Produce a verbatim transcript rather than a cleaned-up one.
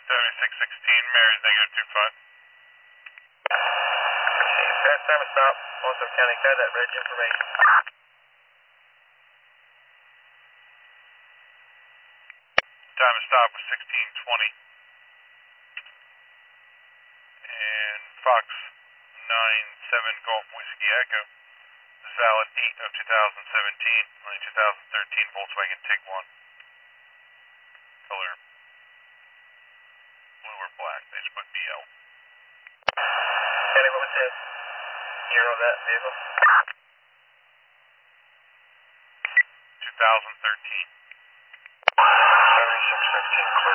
seventy-six sixteen, Mary's negative two five. Pass time and stop. Also County, got that reg information. Time of stop was sixteen twenty. And Fox nine seven Golf Whiskey Echo. This is valid eight of two thousand seventeen. Only two thousand thirteen Volkswagen Tiguan. Color blue or black. They just put B L. County, what was the year of that vehicle? two thousand thirteen. seventy-six fifteen.